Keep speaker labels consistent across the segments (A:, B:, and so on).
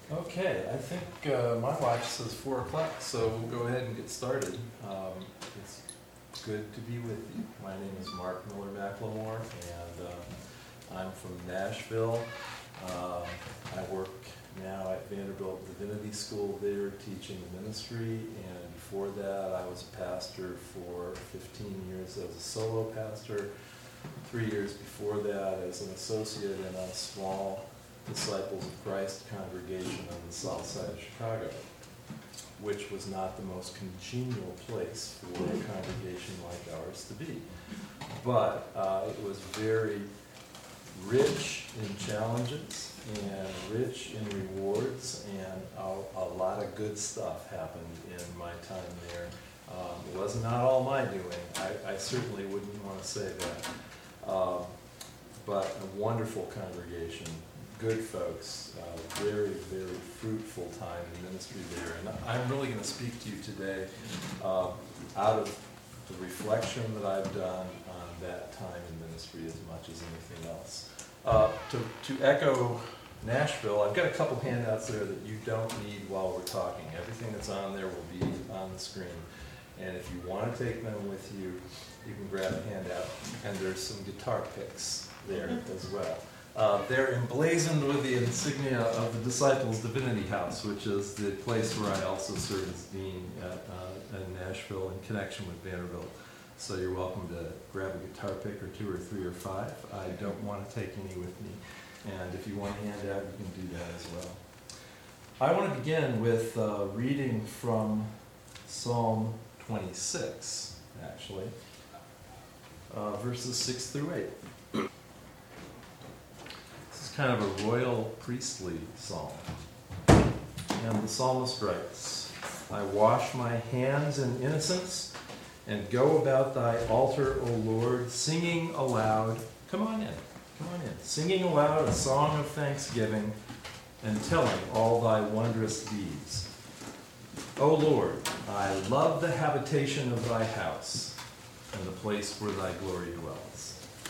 A: Okay, I think my watch says 4 o'clock, so we'll go ahead and get started. It's good to be with you. My name is Mark Miller McLemore, and I'm from Nashville. I work now at Vanderbilt Divinity School there, teaching the ministry, and before that I was a pastor for 15 years as a solo pastor, 3 years before that as an associate in a small Disciples of Christ congregation on the south side of Chicago, which was not the most congenial place for a congregation like ours to be. But it was very rich in challenges and rich in rewards, and a lot of good stuff happened in my time there. It was not all my doing. I certainly wouldn't want to say that. But a wonderful congregation, good folks, very, very fruitful time in ministry there. And I'm really going to speak to you today out of the reflection that I've done on that time in ministry as much as anything else. To echo Nashville, I've got a couple handouts there that you don't need while we're talking. Everything that's on there will be on the screen. And if you want to take them with you, you can grab a handout. And there's some guitar picks there as well. They're emblazoned with the insignia of the Disciples Divinity House, which is the place where I also serve as dean in Nashville in connection with Vanderbilt. So you're welcome to grab a guitar pick or 2 or 3 or 5. I don't want to take any with me. And if you want a handout, you can do that as well. I want to begin with reading from Psalm 26, actually, verses 6 through 8. Kind of a royal priestly psalm. And the psalmist writes, I wash my hands in innocence and go about thy altar, O Lord, singing aloud. Come on in. Singing aloud a song of thanksgiving and telling all thy wondrous deeds. O Lord, I love the habitation of thy house and the place where thy glory dwells.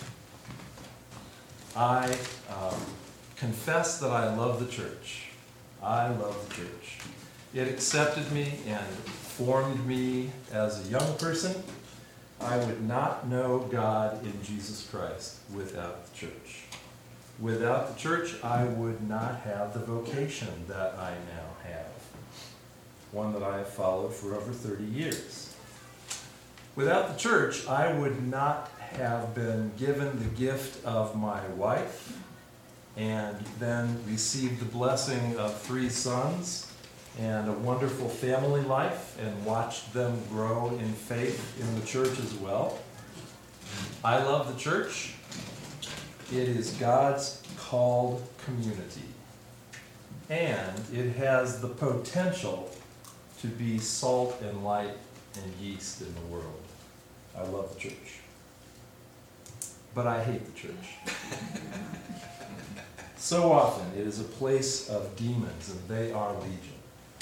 A: I confess that I love the church. I love the church. It accepted me and formed me as a young person. I would not know God in Jesus Christ without the church. Without the church, I would not have the vocation that I now have, one that I have followed for over 30 years. Without the church, I would not have been given the gift of my wife and then received the blessing of 3 sons and a wonderful family life and watched them grow in faith in the church as well. I love the church. It is God's called community, and it has the potential to be salt and light and yeast in the world. I love the church. But I hate the church. So often it is a place of demons, and they are legion.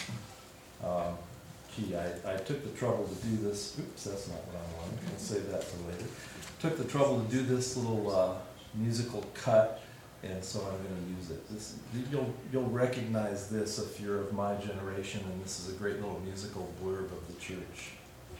A: I took the trouble to do this. Oops, that's not what I wanted. I'll save that for later. Took the trouble to do this little musical cut, and so I'm going to use it. You'll recognize this if you're of my generation, and this is a great little musical blurb of the church.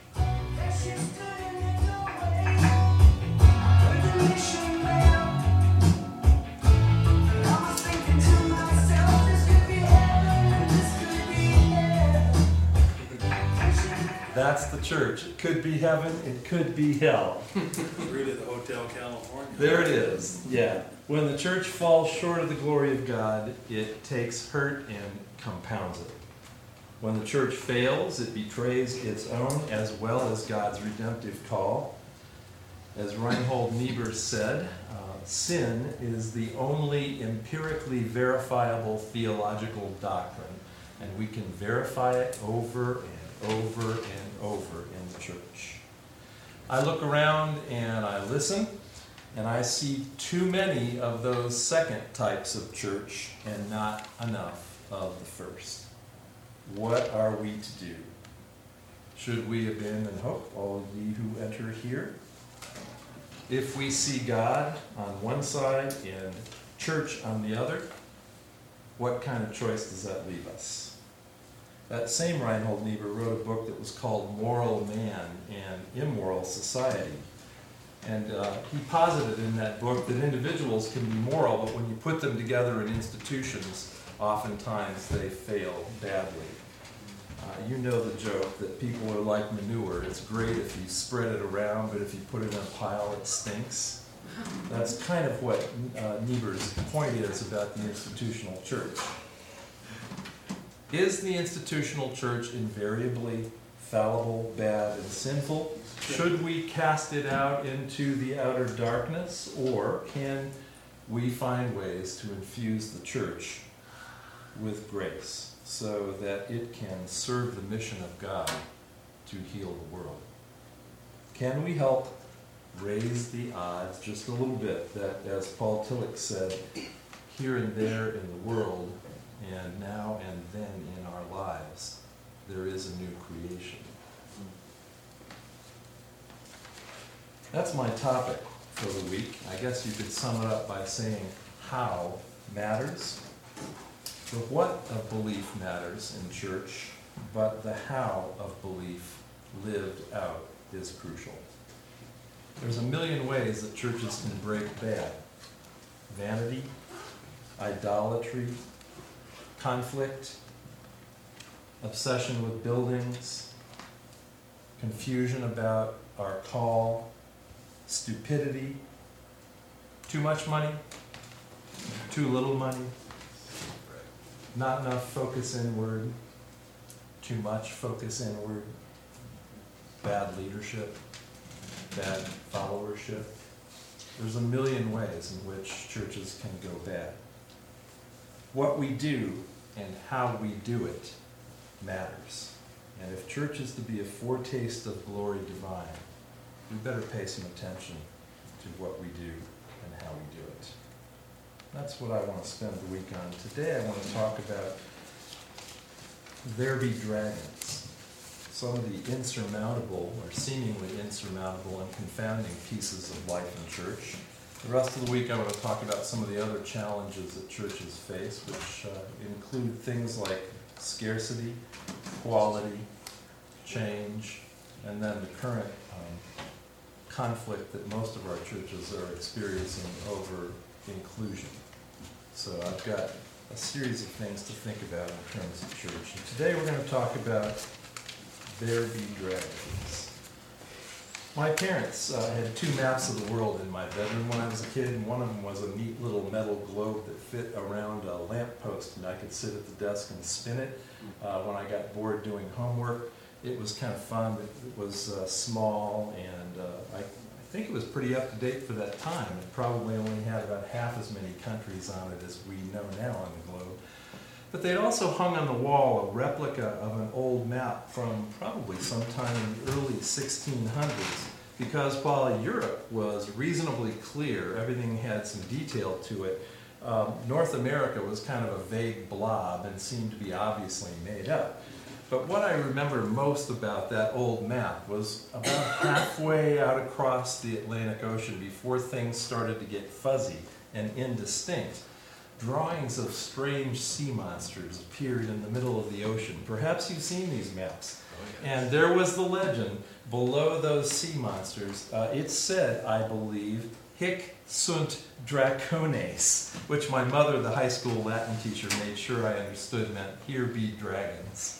A: That's the church. It could be heaven, it could be hell.
B: Really, the Hotel California.
A: There it is. Yeah. When the church falls short of the glory of God, it takes hurt and compounds it. When the church fails, it betrays its own as well as God's redemptive call. As Reinhold Niebuhr said, sin is the only empirically verifiable theological doctrine, and we can verify it over and over and over in the church. I look around and I listen, and I see too many of those second types of church and not enough of the first. What are we to do? Should we abandon hope, all ye who enter here? If we see God on one side and church on the other, what kind of choice does that leave us? That same Reinhold Niebuhr wrote a book that was called Moral Man and Immoral Society. And he posited in that book that individuals can be moral, but when you put them together in institutions, oftentimes they fail badly. You know the joke that people are like manure. It's great if you spread it around, but if you put it in a pile, it stinks. That's kind of what Niebuhr's point is about the institutional church. Is the institutional church invariably fallible, bad, and sinful? Should we cast it out into the outer darkness, or can we find ways to infuse the church with grace so that it can serve the mission of God to heal the world? Can we help raise the odds just a little bit that, as Paul Tillich said, here and there in the world, and now and then in our lives, there is a new creation? That's my topic for the week. I guess you could sum it up by saying how matters. The what of belief matters in church, but the how of belief lived out is crucial. There's a million ways that churches can break bad. Vanity, idolatry, conflict, obsession with buildings, confusion about our call, stupidity, too much money, too little money, not enough focus inward, too much focus inward, bad leadership, bad followership. There's a million ways in which churches can go bad. What we do and how we do it matters. And if church is to be a foretaste of glory divine, we better pay some attention to what we do and how we do it. That's what I want to spend the week on. Today I want to talk about there be dragons. Some of the insurmountable or seemingly insurmountable and confounding pieces of life in church. The rest of the week I want to talk about some of the other challenges that churches face, which include things like scarcity, quality, change, and then the current conflict that most of our churches are experiencing over inclusion. So I've got a series of things to think about in terms of church. And today we're going to talk about there be dragons. My parents had two maps of the world in my bedroom when I was a kid, and one of them was a neat little metal globe that fit around a lamppost, and I could sit at the desk and spin it when I got bored doing homework. It was kind of fun. It was small, and I think it was pretty up to date for that time. It probably only had about half as many countries on it as we know now on the globe. But they'd also hung on the wall a replica of an old map from probably sometime in the early 1600s, because while Europe was reasonably clear, everything had some detail to it, North America was kind of a vague blob and seemed to be obviously made up. But what I remember most about that old map was about halfway out across the Atlantic Ocean, before things started to get fuzzy and indistinct, drawings of strange sea monsters appeared in the middle of the ocean. Perhaps you've seen these maps. And there was the legend below those sea monsters. It said, I believe, Hic sunt dracones, which my mother, the high school Latin teacher, made sure I understood meant here be dragons.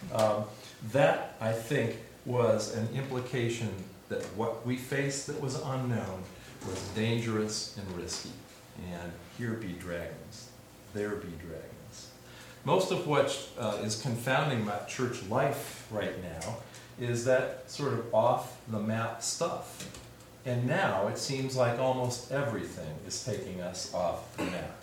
A: That, I think, was an implication that what we faced that was unknown was dangerous and risky. And here be dragons. There be dragons. Most of what is confounding about church life right now is that sort of off-the-map stuff. And now it seems like almost everything is taking us off the map.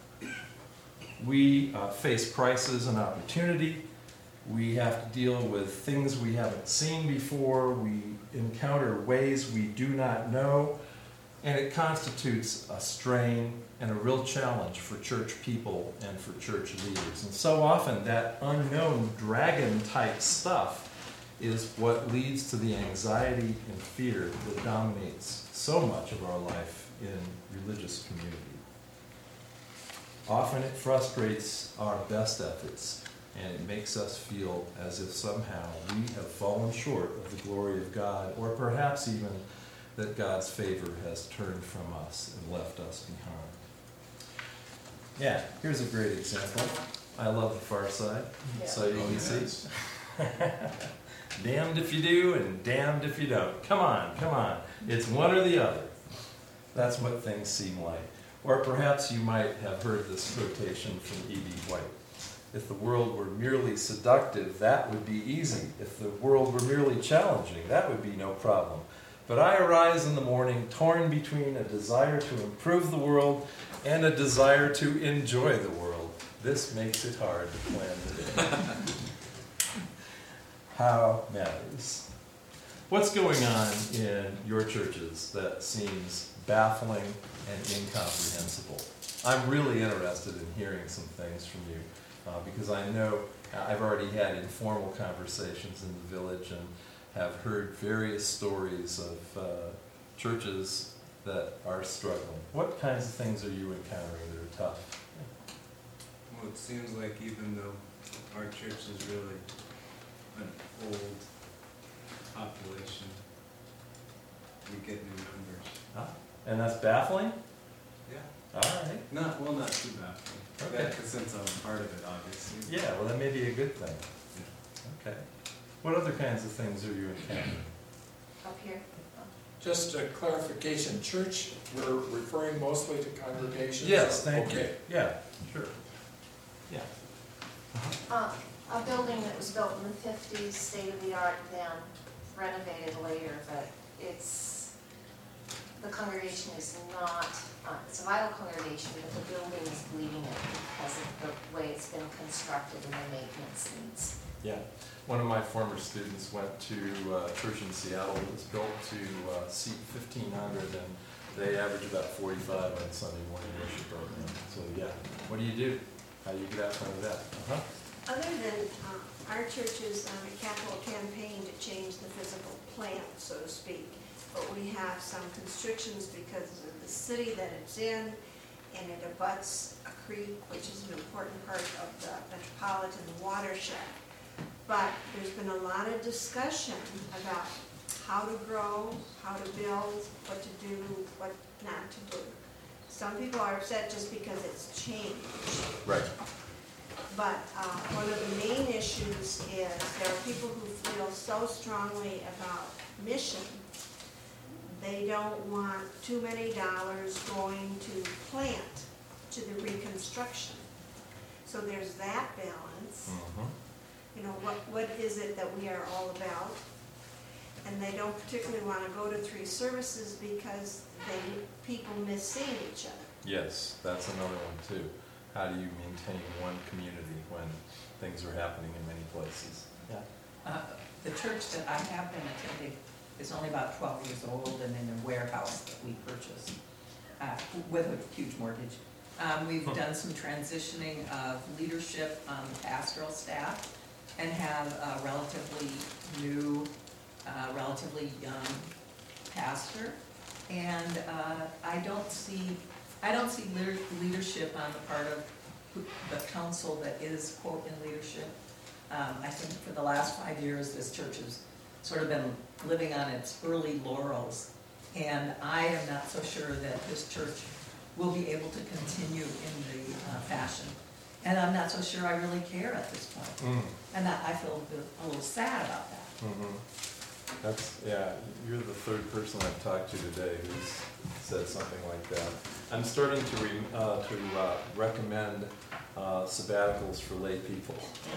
A: We face crisis and opportunity. We have to deal with things we haven't seen before. We encounter ways we do not know. And it constitutes a strain and a real challenge for church people and for church leaders. And so often that unknown dragon-type stuff is what leads to the anxiety and fear that dominates so much of our life in religious community. Often it frustrates our best efforts, and it makes us feel as if somehow we have fallen short of the glory of God, or perhaps even that God's favor has turned from us and left us behind. Yeah, here's a great example. I love The Far Side, so you can see. Damned if you do and damned if you don't. Come on, come on. It's one or the other. That's what things seem like. Or perhaps you might have heard this quotation from E.B. White. If the world were merely seductive, that would be easy. If the world were merely challenging, that would be no problem. But I arise in the morning torn between a desire to improve the world and a desire to enjoy the world. This makes it hard to plan the day. How matters. What's going on in your churches that seems baffling and incomprehensible? I'm really interested in hearing some things from you because I know I've already had informal conversations in the village and have heard various stories of churches that are struggling. What kinds of things are you encountering that are tough?
C: Well, it seems like even though our church is really an old population, we get new numbers.
A: Ah, and that's baffling?
C: Yeah.
A: All right.
C: Not too baffling.
A: Okay.
C: Since I'm part of it, obviously.
A: Yeah, well, that may be a good thing. Okay. What other kinds of things are you encountering?
D: Up here.
E: Just a clarification, church, we're referring mostly to congregations?
A: Yes, thank you.
E: Okay.
A: Yeah, sure. Yeah.
D: A building that was built in the 50s, state-of-the-art, then renovated later, but the congregation is not, it's a vital congregation, but the building is bleeding it because of the way it's been constructed and the maintenance needs.
A: Yeah. One of my former students went to a church in Seattle that was built to seat 1,500, and they average about 45 on Sunday morning worship program. So yeah, what do you do? How do you get out front of that?
F: Other than our church is on a capital campaign to change the physical plant, so to speak, but we have some constrictions because of the city that it's in, and it abuts a creek, which is an important part of the metropolitan watershed. But there's been a lot of discussion about how to grow, how to build, what to do, what not to do. Some people are upset just because it's changed.
A: Right.
F: But one of the main issues is there are people who feel so strongly about mission, they don't want too many dollars going to plant, to the reconstruction. So there's that balance.
A: Mm-hmm.
F: You know, what is it that we are all about? And they don't particularly want to go to 3 services because people miss seeing each other.
A: Yes, that's another one too. How do you maintain one community when things are happening in many places? Yeah.
G: The church that I have been attending is only about 12 years old and in a warehouse that we purchased with a huge mortgage. We've done some transitioning of leadership on the pastoral staff and have a relatively new, relatively young pastor. And I don't see leadership on the part of the council that is, quote, in leadership. I think for the last 5 years, this church has sort of been living on its early laurels. And I am not so sure that this church will be able to continue in the fashion. And I'm not so sure I really care at this point. And I feel a little sad about that.
A: Mm-hmm. You're the third person I've talked to today who's said something like that. I'm starting to recommend sabbaticals for lay people.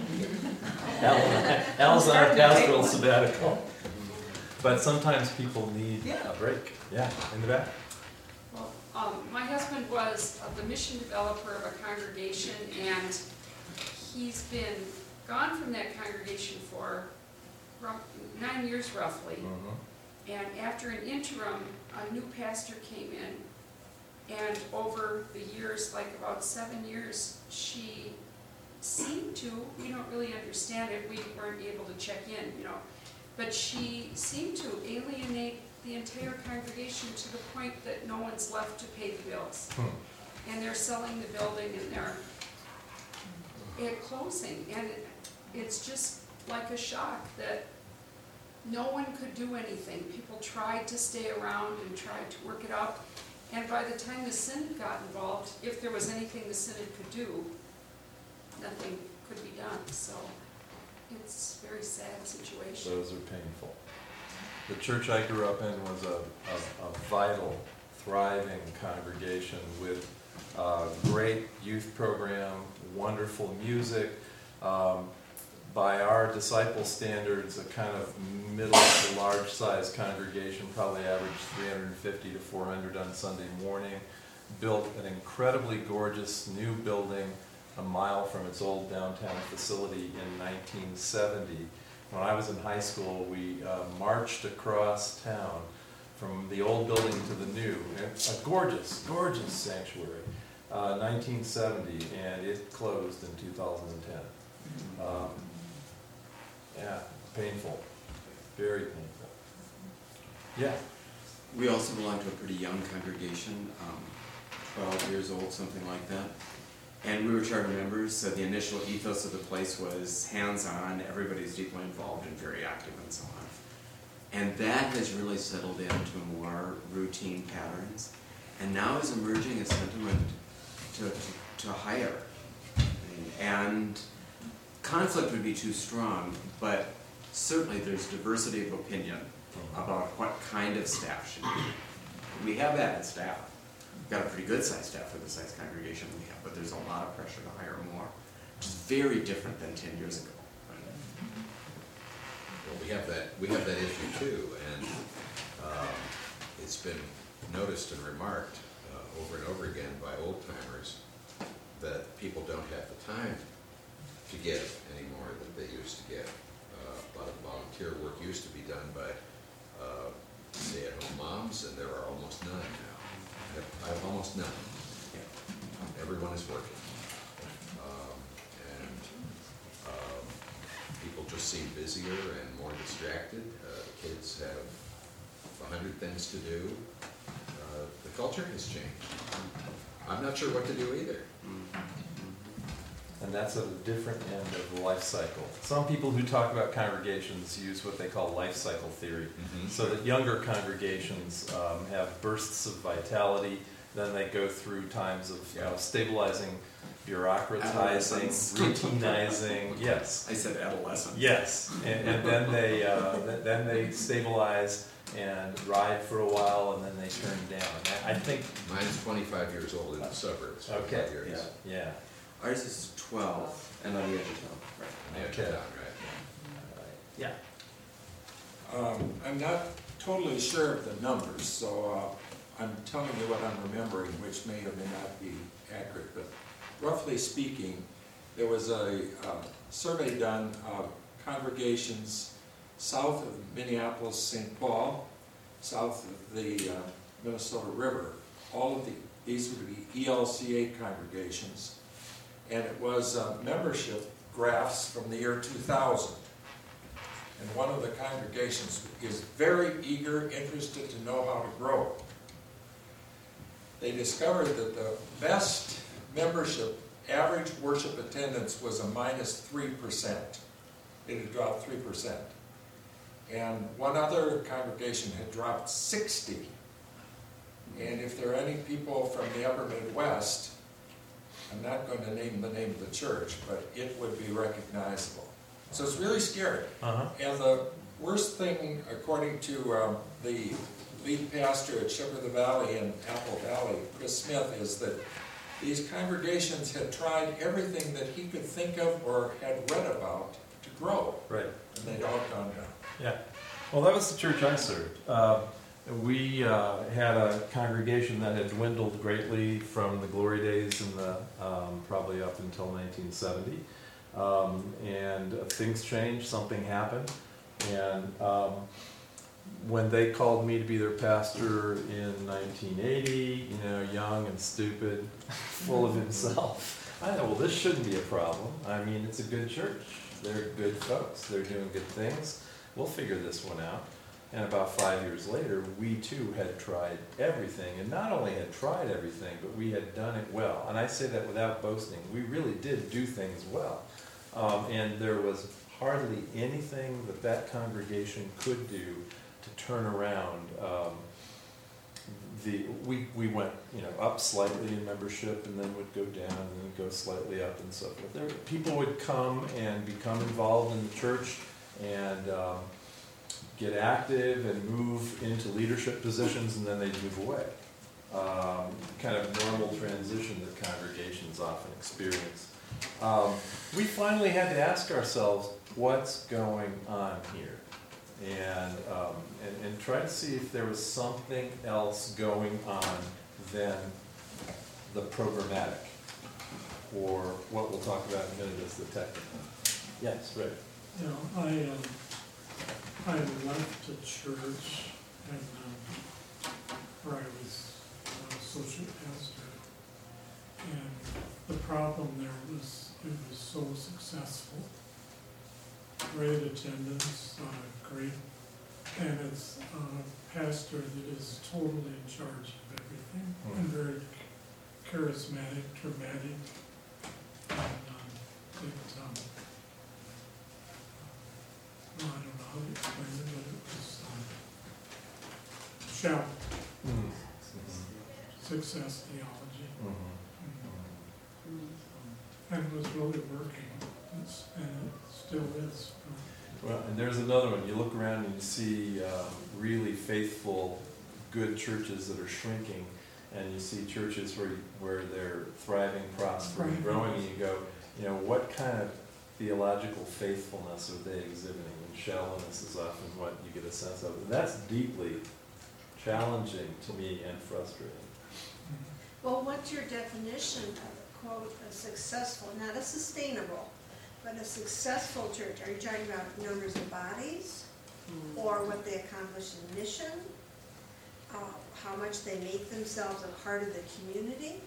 A: Al's on a pastoral sabbatical. But sometimes people need a break. Yeah, in the back.
H: Well, my husband was the mission developer of a congregation, and he's been gone from that congregation for 9 years roughly.
A: Mm-hmm.
H: And after an interim, a new pastor came in, and over the years, like about 7 years, she seemed to, we don't really understand it, we weren't able to check in, but she seemed to alienate the entire congregation to the point that no one's left to pay the bills. and they're selling the building and they're closing. And it's just like a shock that no one could do anything. People tried to stay around and tried to work it out. And by the time the Synod got involved, if there was anything the Synod could do, nothing could be done. So it's a very sad situation.
A: Those are painful. The church I grew up in was a vital, thriving congregation with a great youth program, wonderful music. By our disciple standards, a kind of middle to large size congregation, probably averaged 350 to 400 on Sunday morning. Built an incredibly gorgeous new building a mile from its old downtown facility in 1970. When I was in high school, we marched across town from the old building to the new. A gorgeous, gorgeous sanctuary. 1970, and it closed in 2010. Yeah, painful, very painful. Yeah.
I: We also belong to a pretty young congregation, 12 years old, something like that. And we were charter members, so the initial ethos of the place was hands-on, everybody's deeply involved and very active and so on. And that has really settled into more routine patterns, and now is emerging a sentiment to hire. And conflict would be too strong, but certainly there's diversity of opinion about what kind of staff should be. We have added staff. We've got a pretty good sized staff for the size congregation we have, but there's a lot of pressure to hire more, which is very different than 10 years ago.
J: Well, we have that issue too, and it's been noticed and remarked over and over again by old timers that people don't have the time to give anymore that they used to give. A lot of volunteer work used to be done by stay-at-home moms, and there are almost none now. I have almost none. Everyone is working. People just seem busier and more distracted. Kids have 100 things to do. The culture has changed. I'm not sure what to do either.
A: And that's at a different end of the life cycle. Some people who talk about congregations use what they call life cycle theory, so that younger congregations have bursts of vitality, then they go through times of stabilizing, bureaucratizing, routinizing. Yes.
I: I said adolescent.
A: Yes, and then they stabilize and ride for a while, and then they turn down. I think
J: Mine's 25 years old in the suburbs.
A: Okay.
J: 25 years.
A: Yeah.
I: Ours is 12 and on the edge of town. Right.
J: On the edge of
A: Okay.
J: town, right?
A: Yeah.
E: I'm not totally sure of the numbers, so I'm telling you what I'm remembering, which may or may not be accurate, but roughly speaking, there was a survey done of congregations south of Minneapolis, St. Paul, south of the Minnesota River. All of these would be ELCA congregations, and it was membership graphs from the year 2000. And one of the congregations is very eager, interested to know how to grow. They discovered that the best membership, average worship attendance was a -3%. It had dropped 3%. And one other congregation had dropped 60. And if there are any people from the upper Midwest, I'm not going to name the name of the church, but it would be recognizable. So it's really scary. And the worst thing, according to the lead pastor at Shepherd of the Valley in Apple Valley, Chris Smith, is that these congregations had tried everything that he could think of or had read about to grow.
A: Right.
E: And they'd all gone down.
A: Yeah. Well, that was the church I served. We had a congregation that had dwindled greatly from the glory days in the probably up until 1970. And things changed, something happened. And when they called me to be their pastor in 1980, young and stupid, full of himself, I thought, well, this shouldn't be a problem. I mean, it's a good church. They're good folks. They're doing good things. We'll figure this one out. And about 5 years later, we too had tried everything, and not only had tried everything, but we had done it well. And I say that without boasting. We really did do things well. And there was hardly anything that that congregation could do to turn around. We went, up slightly in membership, and then would go down, and then go slightly up, and so forth. People would come and become involved in the church, and get active and move into leadership positions, and then they'd move away. Kind of normal transition that congregations often experience. We finally had to ask ourselves, what's going on here? And try to see if there was something else going on than the programmatic, or what we'll talk about in a minute as the technical. Yes, right.
K: I left the church and where I was associate pastor, and the problem there was it was so successful, great attendance, great, and it's a pastor that is totally in charge of everything, and very charismatic, dramatic, and I don't know how to explain it, but it was shallow success theology. And it was really working, and it still is.
A: Well, and there's another one. You look around and you see really faithful, good churches that are shrinking, and you see churches where they're thriving, prospering,
K: Right.
A: growing, and you go, what kind of theological faithfulness are they exhibiting? And shallowness is often what you get a sense of. And that's deeply challenging to me and frustrating.
F: Well, what's your definition of, quote, a successful, not a sustainable, but a successful church? Are you talking about numbers of bodies, or what they accomplish in mission, how much they make themselves a part of the community?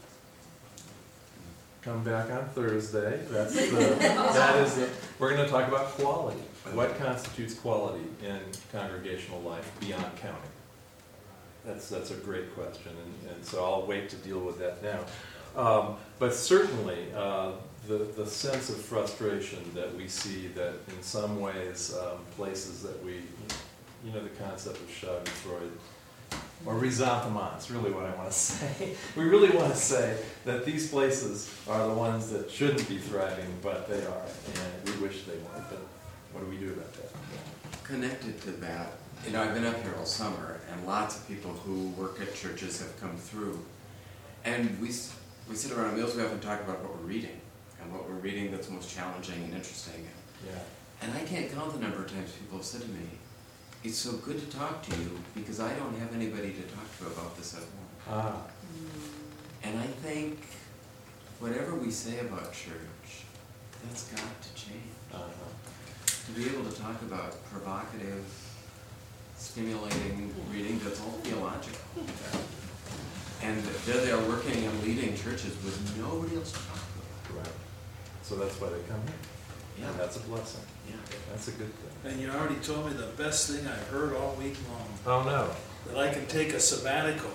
A: Come back on Thursday. We're going to talk about quality. What constitutes quality in congregational life beyond counting? That's a great question, and so I'll wait to deal with that now. But certainly, the sense of frustration that we see that in some ways, places that the concept of Schadenfreude, or resentment is really what I want to say. We really want to say that these places are the ones that shouldn't be thriving, but they are, and we wish they weren't, but what do we do about that?
I: Connected to that, I've been up here all summer, and lots of people who work at churches have come through. And we sit around meals, we often talk about what we're reading, and what we're reading that's most challenging and interesting.
A: Yeah.
I: And I can't count the number of times people have said to me, it's so good to talk to you, because I don't have anybody to talk to about this at home. And I think whatever we say about church, that's got to change. To be able to talk about provocative, stimulating reading that's all theological. And there they are working and leading churches with nobody else to talk to.
A: Right. So that's why they come here.
I: Yeah.
A: And that's a blessing.
I: Yeah.
A: That's a good thing.
B: And you already told me the best thing I've heard all week long,
A: Oh, no.
B: that I can take a sabbatical.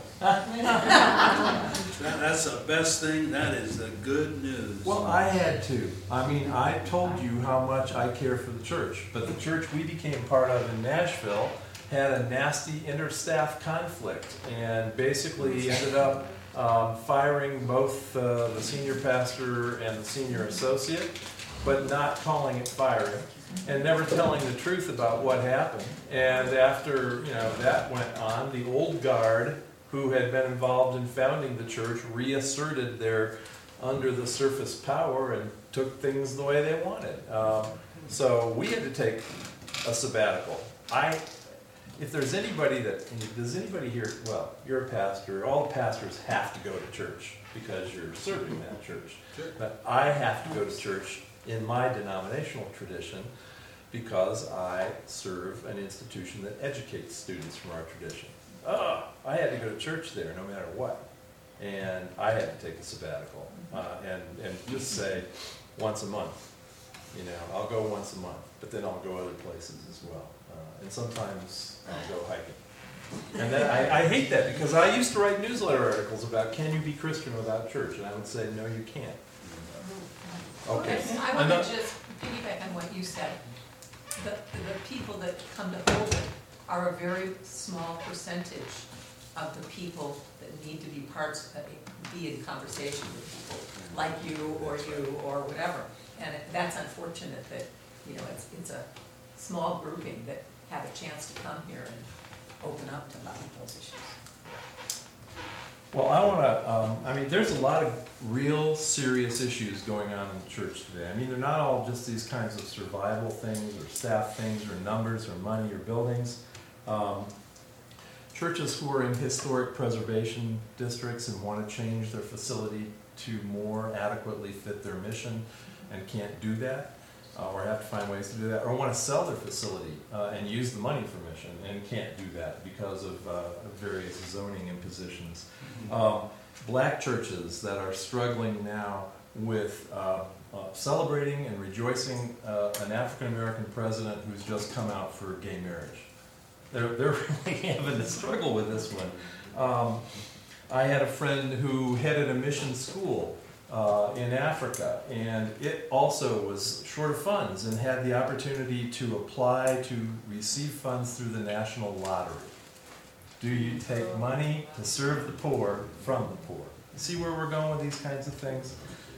B: That's the best thing, that is the good news.
A: Well, I had to. I told you how much I care for the church, but the church we became part of in Nashville had a nasty interstaff conflict, and basically ended up firing both the senior pastor and the senior associate, but not calling it firing, and never telling the truth about what happened. And after that went on, the old guard who had been involved in founding the church reasserted their under the surface power and took things the way they wanted. So we had to take a sabbatical. If there's anybody does anybody here, well, you're a pastor, all the pastors have to go to church because you're serving that church.
E: Sure.
A: But I have to go to church in my denominational tradition because I serve an institution that educates students from our tradition. I had to go to church there no matter what. And I had to take a sabbatical and just say once a month. I'll go once a month, but then I'll go other places as well. and sometimes I'll go hiking. And then I hate that, because I used to write newsletter articles about, can you be Christian without church? And I would say, no, you can't. Okay.
G: I want to just piggyback on what you said. The people that come to Holden are a very small percentage of the people that need to be be in conversation with people like you or whatever. And that's unfortunate that, it's a small grouping that have a chance to come here and open up to a lot of those issues.
A: Well, I want to, there's a lot of real serious issues going on in the church today. They're not all just these kinds of survival things or staff things or numbers or money or buildings. Churches who are in historic preservation districts and want to change their facility to more adequately fit their mission and can't do that, or have to find ways to do that, or want to sell their facility and use the money for mission and can't do that because of various zoning impositions. Black churches that are struggling now with celebrating and rejoicing an African American president who's just come out for gay marriage. They're really having to struggle with this one. I had a friend who headed a mission school in Africa, and it also was short of funds and had the opportunity to apply to receive funds through the national lottery. Do you take money to serve the poor from the poor? See where we're going with these kinds of things?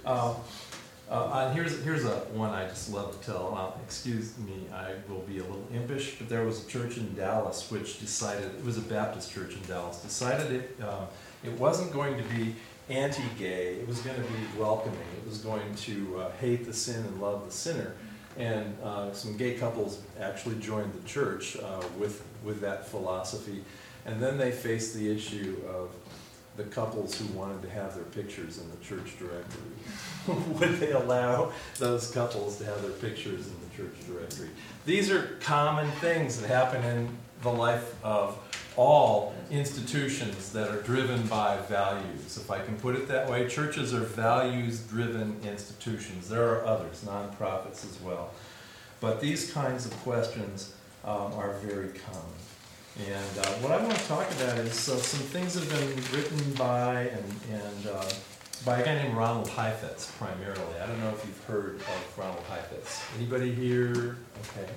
A: Here's a one I just love to tell. Excuse me, I will be a little impish, but there was a church in Dallas which decided, it was a Baptist church in Dallas, decided it wasn't going to be anti-gay, it was going to be welcoming, it was going to hate the sin and love the sinner. And some gay couples actually joined the church with that philosophy. And then they faced the issue of the couples who wanted to have their pictures in the church directory. Would they allow those couples to have their pictures in the church directory? These are common things that happen in the life of all institutions that are driven by values. If I can put it that way, churches are values-driven institutions. There are others, nonprofits as well. But these kinds of questions are very common. And what I want to talk about is some things that have been written by by a guy named Ronald Heifetz, primarily. I don't know if you've heard of Ronald Heifetz. Anybody here? Okay.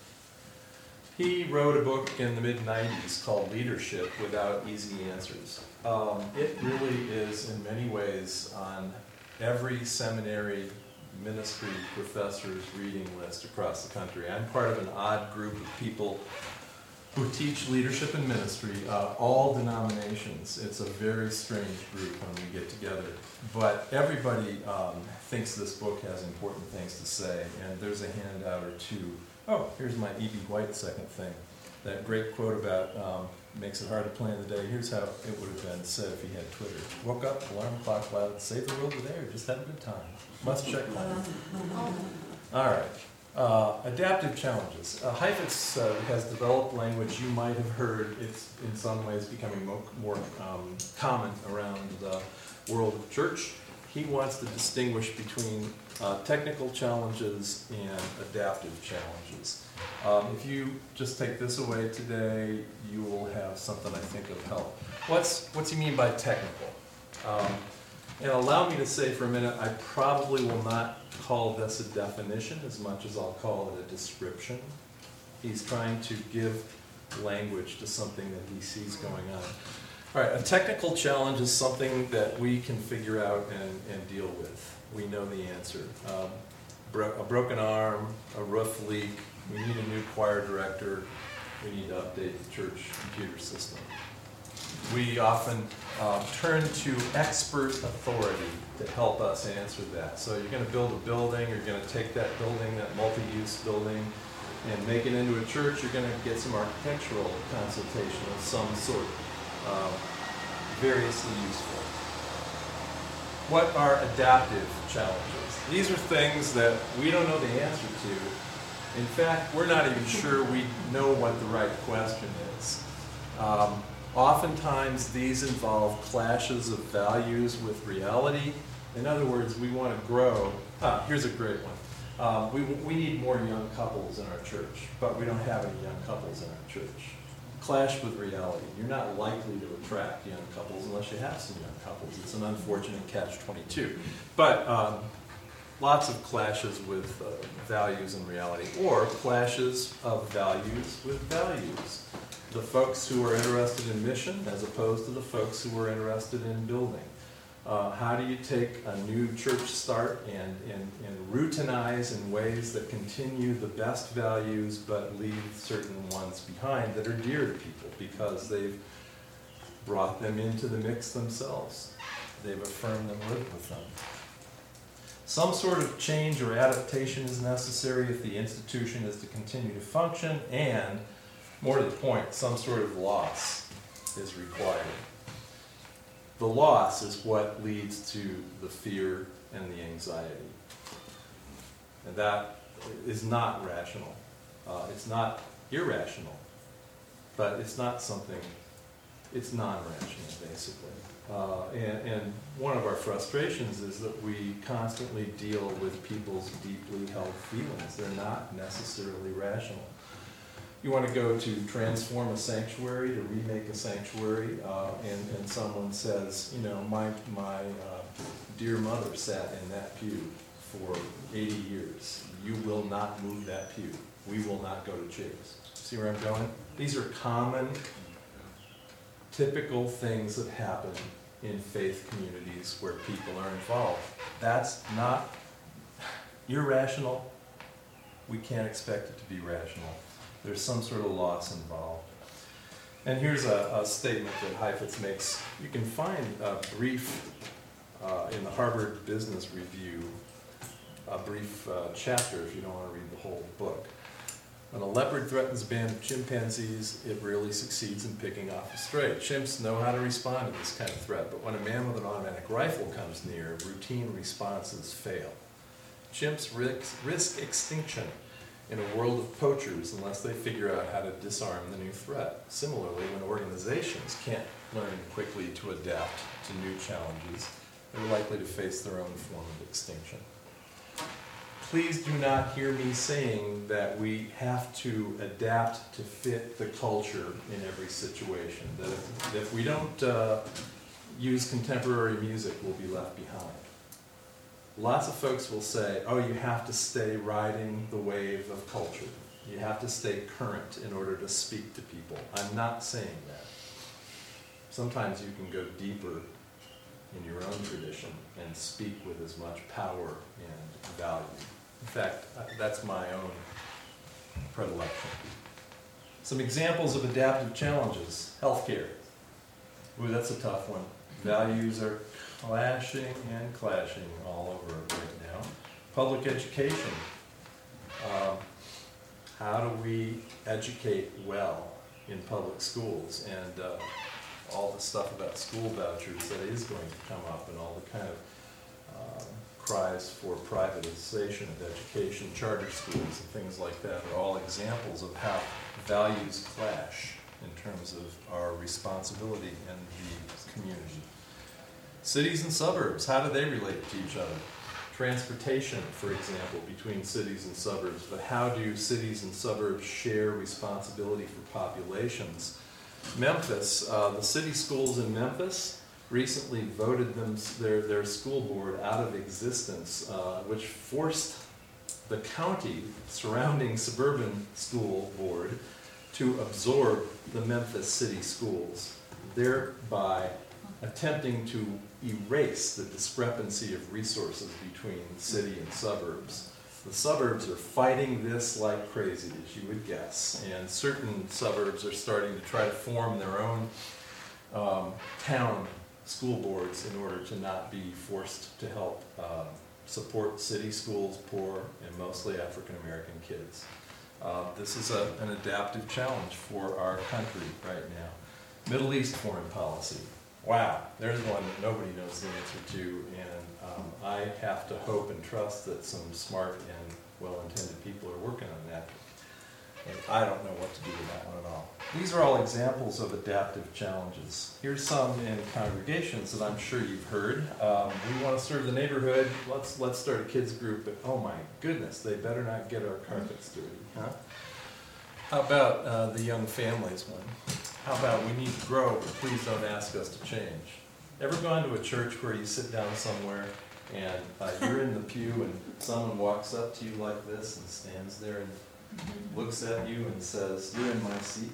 A: He wrote a book in the mid-90s called Leadership Without Easy Answers. It really is, in many ways, on every seminary ministry professor's reading list across the country. I'm part of an odd group of people who teach leadership and ministry, all denominations. It's a very strange group when we get together. But everybody thinks this book has important things to say, and there's a handout or two. Oh, here's my E.B. White second thing. That great quote about makes it hard to plan the day. Here's how it would have been said if he had Twitter. Woke up, alarm clock loud, save the world today, or just have a good time. Must check mine. All right. Adaptive challenges. Heifetz has developed language you might have heard. It's in some ways becoming more common around the world of church. He wants to distinguish between technical challenges and adaptive challenges. If you just take this away today, you will have something I think of help. What's he mean by technical? And allow me to say for a minute, I probably will not call this a definition as much as I'll call it a description. He's trying to give language to something that he sees going on. All right, a technical challenge is something that we can figure out and deal with. We know the answer. A broken arm, a roof leak, we need a new choir director, we need to update the church computer system. We often turn to expert authority to help us answer that. So you're going to build a building, you're going to take that building, that multi-use building, and make it into a church. You're going to get some architectural consultation of some sort, variously useful. What are adaptive challenges? These are things that we don't know the answer to. In fact, we're not even sure we know what the right question is. Oftentimes, these involve clashes of values with reality. In other words, we want to grow. Here's a great one. We need more young couples in our church, but we don't have any young couples in our church. Clash with reality. You're not likely to attract young couples unless you have some young couples. It's an unfortunate catch-22. But lots of clashes with values and reality, or clashes of values with values. The folks who are interested in mission as opposed to the folks who are interested in building. How do you take a new church start and routinize in ways that continue the best values but leave certain ones behind that are dear to people because they've brought them into the mix themselves. They've affirmed them, lived with them. Some sort of change or adaptation is necessary if the institution is to continue to function, and, more to the point, some sort of loss is required. The loss is what leads to the fear and the anxiety. And that is not rational. It's not irrational, but it's not something, it's non-rational, basically. And one of our frustrations is that we constantly deal with people's deeply held feelings. They're not necessarily rational. You want to go to transform a sanctuary, to remake a sanctuary, and someone says, you know, my dear mother sat in that pew for 80 years. You will not move that pew. We will not go to chairs. See where I'm going? These are common, typical things that happen in faith communities where people are involved. That's not irrational. We can't expect it to be rational. There's some sort of loss involved. And here's a statement that Heifetz makes. You can find a brief, in the Harvard Business Review, a brief chapter if you don't want to read the whole book. When a leopard threatens a band of chimpanzees, it rarely succeeds in picking off a stray. Chimps know how to respond to this kind of threat, but when a man with an automatic rifle comes near, routine responses fail. Chimps risk extinction in a world of poachers unless they figure out how to disarm the new threat. Similarly, when organizations can't learn quickly to adapt to new challenges, they're likely to face their own form of extinction. Please do not hear me saying that we have to adapt to fit the culture in every situation, that if we don't use contemporary music, we'll be left behind. Lots of folks will say, oh, you have to stay riding the wave of culture. You have to stay current in order to speak to people. I'm not saying that. Sometimes you can go deeper in your own tradition and speak with as much power and value. In fact, that's my own predilection. Some examples of adaptive challenges. Healthcare. Ooh, that's a tough one. Values are clashing and clashing all over it right now. Public education. How do we educate well in public schools? And all the stuff about school vouchers that is going to come up, and all the kind of cries for privatization of education, charter schools and things like that are all examples of how values clash in terms of our responsibility in the community. Cities and suburbs, how do they relate to each other? Transportation, for example, between cities and suburbs, but how do cities and suburbs share responsibility for populations? Memphis, the city schools in Memphis recently voted their school board out of existence, which forced the county surrounding suburban school board to absorb the Memphis city schools, thereby attempting to erase the discrepancy of resources between city and suburbs. The suburbs are fighting this like crazy, as you would guess, and certain suburbs are starting to try to form their own town school boards in order to not be forced to help support city schools, poor and mostly African American kids. This is an adaptive challenge for our country right now. Middle East foreign policy. Wow, there's one that nobody knows the answer to, and I have to hope and trust that some smart and well-intended people are working on that. And I don't know what to do with that one at all. These are all examples of adaptive challenges. Here's some in congregations that I'm sure you've heard. We want to serve the neighborhood. Let's start a kids group, but oh my goodness, they better not get our carpets dirty, huh? How about the young families one? How about we need to grow, but please don't ask us to change? Ever gone to a church where you sit down somewhere and you're in the pew and someone walks up to you like this and stands there and looks at you and says, "You're in my seat"?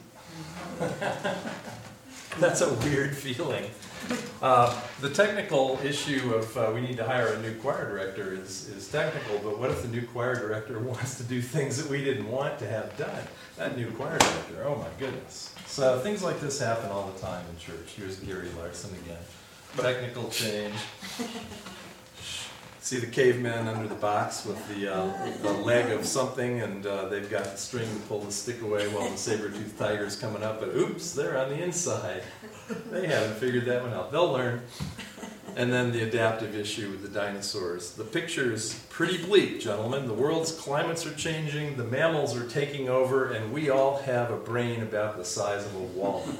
A: That's a weird feeling. The technical issue of we need to hire a new choir director is technical, but what if the new choir director wants to do things that we didn't want to have done? That new choir director, oh my goodness. So things like this happen all the time in church. Here's Gary Larson again. Technical change. See the caveman under the box with the leg of something, and they've got the string to pull the stick away while the saber-toothed tiger's coming up, but oops, they're on the inside. They haven't figured that one out. They'll learn. And then the adaptive issue with the dinosaurs. The picture's pretty bleak, gentlemen. The world's climates are changing, the mammals are taking over, and we all have a brain about the size of a walnut.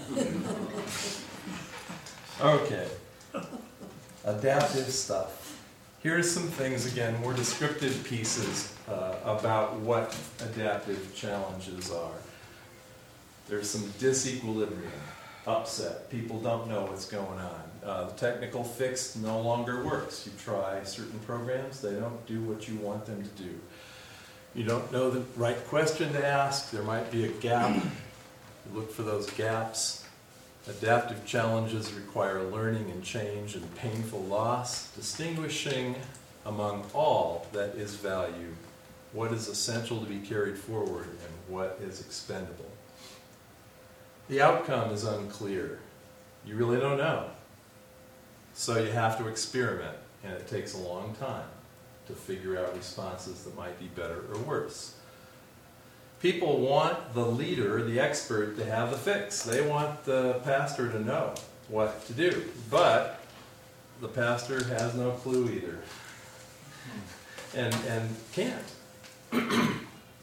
A: Okay. Adaptive stuff. Here's some things, again, more descriptive pieces about what adaptive challenges are. There's some disequilibrium, upset. People don't know what's going on. The technical fix no longer works. You try certain programs, they don't do what you want them to do. You don't know the right question to ask. There might be a gap. You look for those gaps. Adaptive challenges require learning and change and painful loss, distinguishing among all that is value, what is essential to be carried forward and what is expendable. The outcome is unclear. You really don't know. So you have to experiment, and it takes a long time to figure out responses that might be better or worse. People want the leader, the expert, to have the fix. They want the pastor to know what to do. But the pastor has no clue either. And can't.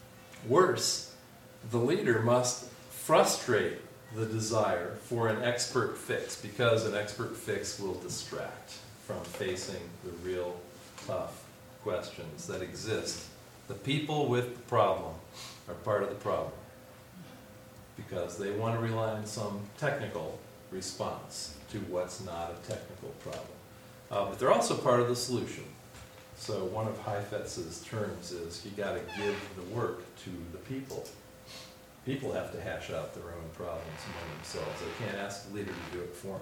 A: Worse, the leader must frustrate the desire for an expert fix, because an expert fix will distract from facing the real tough questions that exist. The people with the problem are part of the problem, because they want to rely on some technical response to what's not a technical problem. But they're also part of the solution. So one of Heifetz's terms is you got to give the work to the people. People have to hash out their own problems among themselves. They can't ask the leader to do it for them.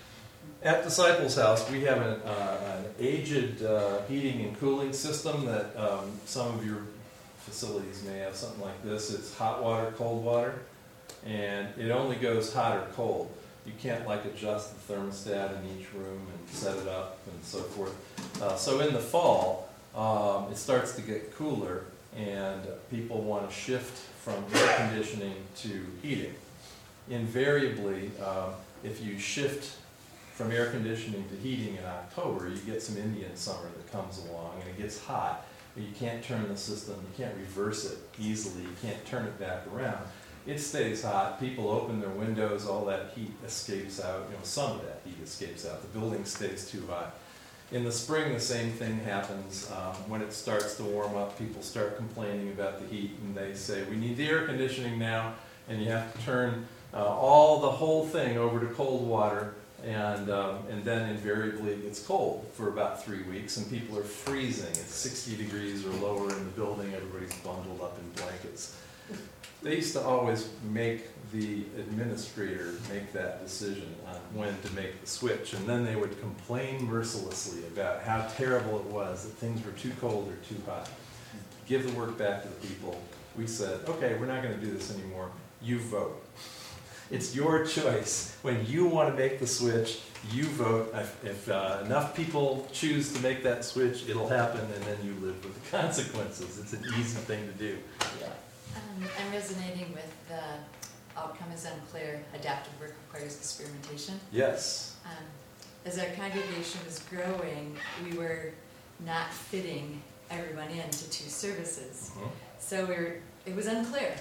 A: At Disciples House, we have an aged heating and cooling system that some of your facilities may have something like this. It's hot water, cold water, and it only goes hot or cold. You can't like adjust the thermostat in each room and set it up and so forth. So in the fall, it starts to get cooler, and people want to shift from air conditioning to heating. Invariably, if you shift from air conditioning to heating in October, you get some Indian summer that comes along, and it gets hot. But you can't turn the system, you can't reverse it easily, you can't turn it back around. It stays hot, people open their windows, all that heat escapes out, some of that heat escapes out, the building stays too hot. In the spring, the same thing happens. When it starts to warm up, people start complaining about the heat, and they say, we need the air conditioning now, and you have to turn the whole thing over to cold water, and then invariably it gets cold for about 3 weeks, and people are freezing. It's 60 degrees or lower in the building, everybody's bundled up in blankets. They used to always make the administrator make that decision on when to make the switch, and then they would complain mercilessly about how terrible it was that things were too cold or too hot. Give the work back to the people. We said, okay, we're not going to do this anymore. You vote. It's your choice. When you want to make the switch, you vote. If enough people choose to make that switch, it'll happen, and then you live with the consequences. It's an easy thing to do. Yeah.
L: I'm resonating with the outcome is unclear, adaptive work requires experimentation.
A: Yes.
L: As our congregation was growing, we were not fitting everyone into 2 services.
A: Mm-hmm.
L: So it was unclear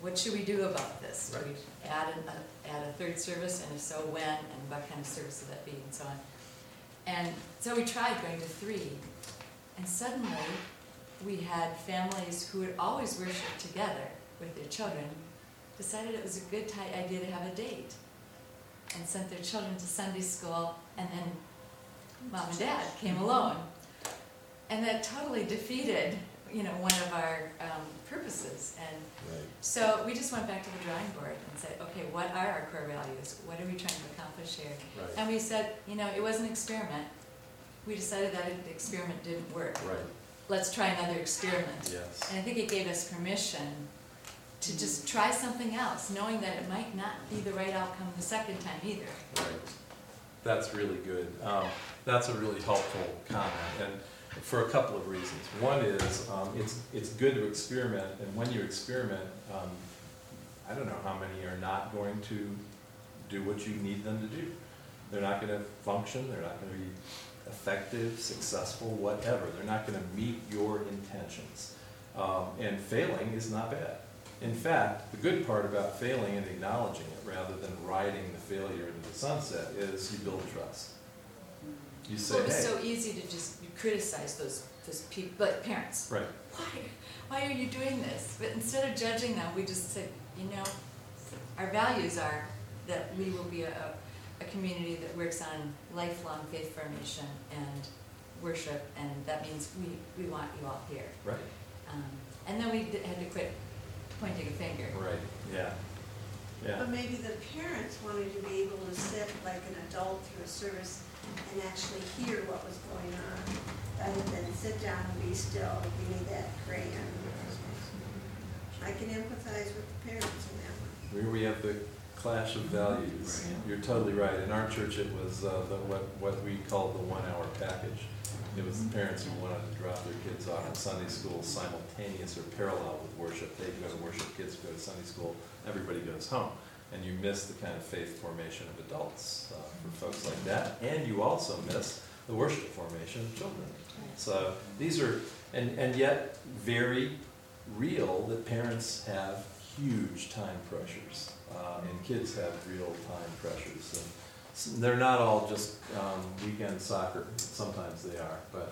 L: what should we do about this? Do
A: Right.
L: we add a third service, and if so, when, and what kind of service would that be, and so on. And so we tried going to 3, and suddenly we had families who had always worshiped together with their children, decided it was a good idea to have a date, and sent their children to Sunday school, and then mom and dad came alone. And that totally defeated, one of our purposes. And
A: Right.
L: so we just went back to the drawing board and said, okay, what are our core values? What are we trying to accomplish here?
A: Right.
L: And we said, it was an experiment. We decided that the experiment didn't work.
A: Right.
L: Let's try another experiment.
A: Yes.
L: And I think it gave us permission to just try something else, knowing that it might not be the right outcome the second time either.
A: Right. That's really good. That's a really helpful comment, and for a couple of reasons. One is, it's good to experiment, and when you experiment, I don't know how many are not going to do what you need them to do. They're not going to function, they're not going to be effective, successful, whatever. They're not going to meet your intentions. And failing is not bad. In fact, the good part about failing and acknowledging it rather than riding the failure into the sunset is you build trust. You say,
L: Well, it was
A: hey.
L: so easy to just criticize those people, like parents.
A: Right.
L: Why are you doing this? But instead of judging them, we just said, our values are that we will be a community that works on lifelong faith formation and worship, and that means we want you all here.
A: Right.
L: And then we had to quit pointing a finger.
A: Right. Yeah. Yeah.
F: But maybe the parents wanted to be able to sit like an adult through a service and actually hear what was going on, rather than sit down and be still, give me that crayon. I can empathize with the parents in that one.
A: Here we have the clash of values.
C: Right.
A: You're totally right. In our church, it was what we called the 1-hour package. It was the parents who wanted to drop their kids off in Sunday school simultaneous or parallel with worship. They go to worship, kids go to Sunday school, everybody goes home. And you miss the kind of faith formation of adults for folks like that. And you also miss the worship formation of children. So these are, and yet very real that parents have huge time pressures. And kids have real time pressures. And they're not all just weekend soccer. Sometimes they are, but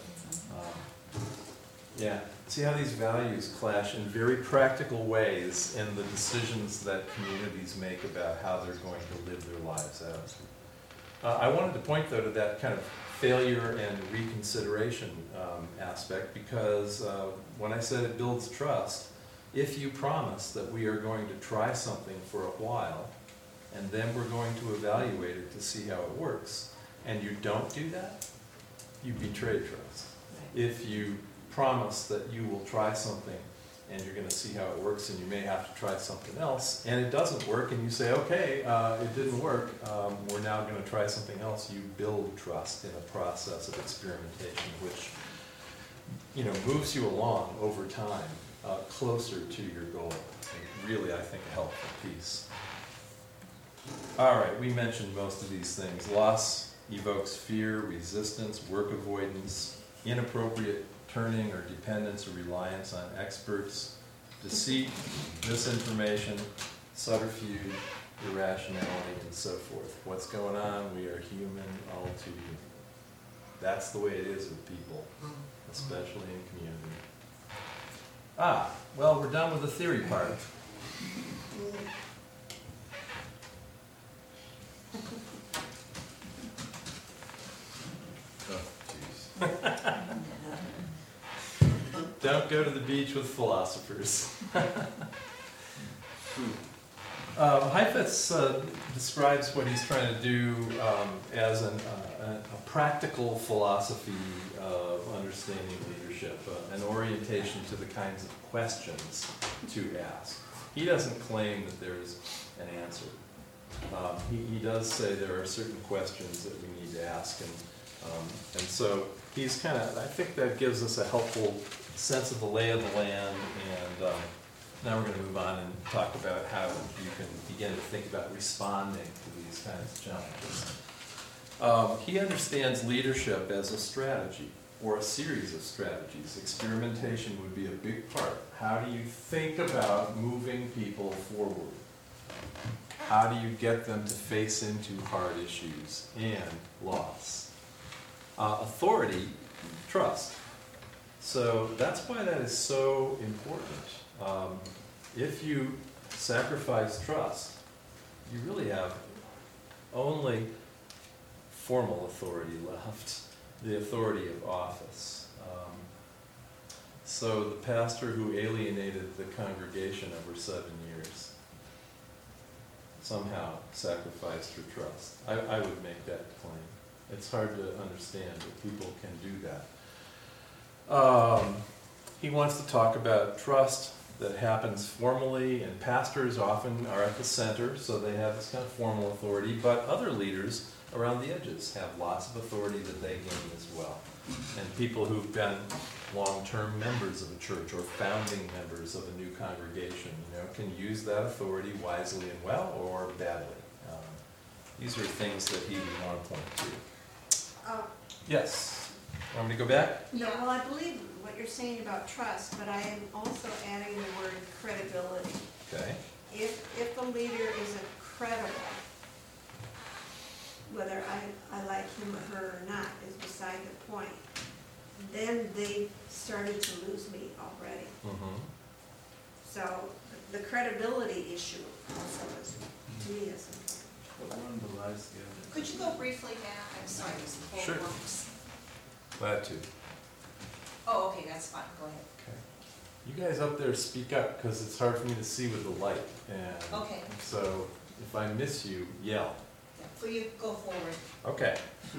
A: yeah. See how these values clash in very practical ways in the decisions that communities make about how they're going to live their lives out. I wanted to point, though, to that kind of failure and reconsideration aspect, because when I said it builds trust, if you promise that we are going to try something for a while, and then we're going to evaluate it to see how it works, and you don't do that, you betray trust. If you promise that you will try something and you're going to see how it works, and you may have to try something else, and it doesn't work, and you say, okay, it didn't work, we're now going to try something else, you build trust in a process of experimentation, which moves you along over time, closer to your goal, and really, I think, a helpful piece. All right, we mentioned most of these things. Loss evokes fear, resistance, work avoidance, inappropriate turning or dependence or reliance on experts, deceit, misinformation, subterfuge, irrationality, and so forth. What's going on? We are human, all too human. That's the way it is with people, especially in community. Well, we're done with the theory part.
J: Oh, jeez.
A: Don't go to the beach with philosophers. Heifetz describes what he's trying to do as a practical philosophy of understanding leadership, an orientation to the kinds of questions to ask. He doesn't claim that there's an answer. He does say there are certain questions that we need to ask, and so he's kind of, I think that gives us a helpful sense of the lay of the land, and now we're going to move on and talk about how you can begin to think about responding to these kinds of challenges. He understands leadership as a strategy, or a series of strategies. Experimentation would be a big part. How do you think about moving people forward? How do you get them to face into hard issues and loss? Authority, trust. So that's why that is so important. If you sacrifice trust, you really have only formal authority left, the authority of office. So the pastor who alienated the congregation over 7 years somehow sacrificed her trust. I would make that claim. It's hard to understand that people can do that. He wants to talk about trust that happens formally, and pastors often are at the center, so they have this kind of formal authority, but other leaders around the edges have lots of authority that they gain as well. And people who've been long-term members of a church or founding members of a new congregation, can use that authority wisely and well or badly. These are things that he would want to point to. Yes? Want me to go back?
F: No, well, I believe what you're saying about trust, but I am also adding the word credibility.
A: Okay.
F: If the leader isn't credible, whether I like him or her or not is beside the point, then they started to lose me already.
A: Mm-hmm.
F: So the credibility issue also is, to me, is important.
C: But one belies the other.
D: Could you go briefly back? I'm sorry, it was the whole
A: Sure.
D: lumps.
A: Glad to.
D: Oh, okay, that's fine, go ahead.
A: Okay. You guys up there speak up, because it's hard for me to see with the light. And
D: Okay.
A: so if I miss you, yell.
D: So you go forward.
A: Okay.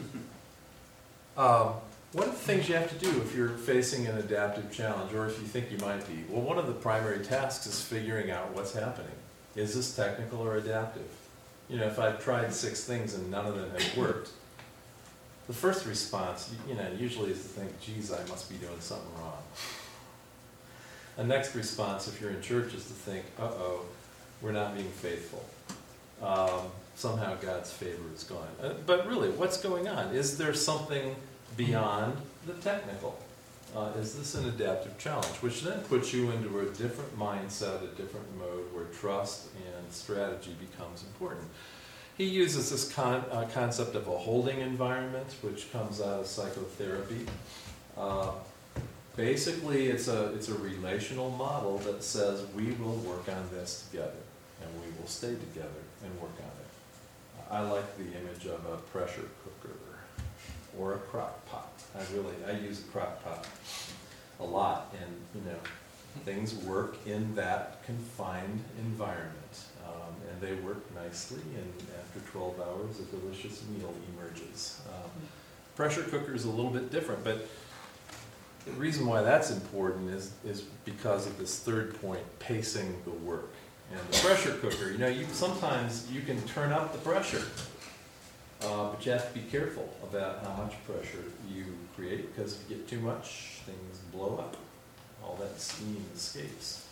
A: What are the things you have to do if you're facing an adaptive challenge, or if you think you might be? Well, one of the primary tasks is figuring out what's happening. Is this technical or adaptive? If I've tried 6 things and none of them have worked, the first response, usually is to think, geez, I must be doing something wrong. The next response, if you're in church, is to think, uh-oh, we're not being faithful. Somehow God's favor is gone. But really, what's going on? Is there something beyond the technical? Is this an adaptive challenge? Which then puts you into a different mindset, a different mode, where trust and strategy becomes important. He uses this concept of a holding environment, which comes out of psychotherapy. Basically, it's a relational model that says we will work on this together, and we will stay together and work on it. I like the image of a pressure cooker or a crock pot. I use a crock pot a lot, and things work in that confined environment, and they work nicely, and after 12 hours a delicious meal emerges. Pressure cooker is a little bit different, but the reason why that's important is because of this third point, pacing the work. And the pressure cooker, sometimes you can turn up the pressure, but you have to be careful about how much pressure you create, because if you get too much, things blow up. All that steam escapes.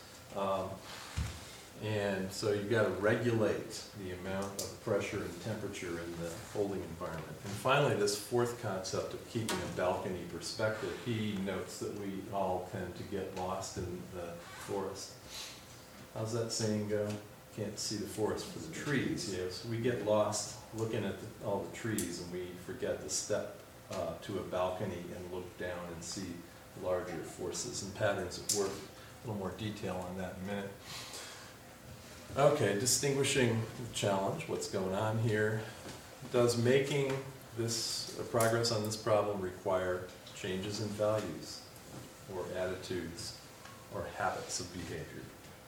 A: And so you've got to regulate the amount of pressure and temperature in the holding environment. And finally, this fourth concept of keeping a balcony perspective. He notes that we all tend to get lost in the forest. How's that saying go? Can't see the forest for the trees. So we get lost looking at all the trees, and we forget to step to a balcony and look down and see larger forces and patterns of work. A little more detail on that in a minute. Okay, distinguishing the challenge, what's going on here. Does making this progress on this problem require changes in values or attitudes or habits of behavior?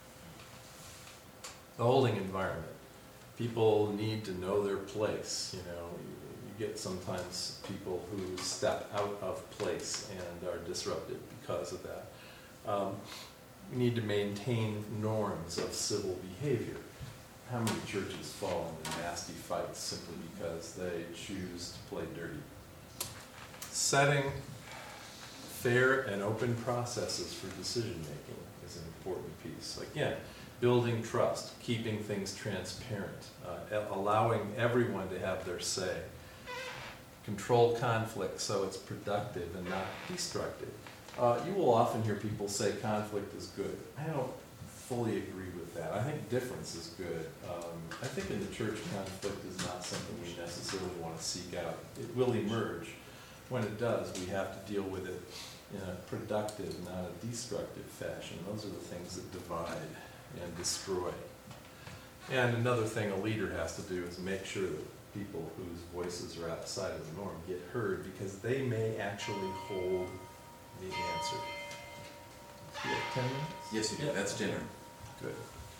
A: The holding environment. People need to know their place. You get sometimes people who step out of place and are disrupted because of that. We need to maintain norms of civil behavior. How many churches fall into nasty fights simply because they choose to play dirty? Setting fair and open processes for decision making is an important piece. Again, building trust, keeping things transparent, allowing everyone to have their say. control conflict so it's productive and not destructive. You will often hear people say conflict is good. I don't fully agree with that. I think difference is good. I think in the church, conflict is not something we necessarily want to seek out. It will emerge. When it does, we have to deal with it in a productive, not a destructive fashion. Those are the things that divide and destroy. And another thing a leader has to do is make sure that people whose voices are outside of the norm get heard, because they may actually hold the answer. You have 10 minutes?
I: Yes, you do.
A: Yeah.
I: That's dinner.
A: Good.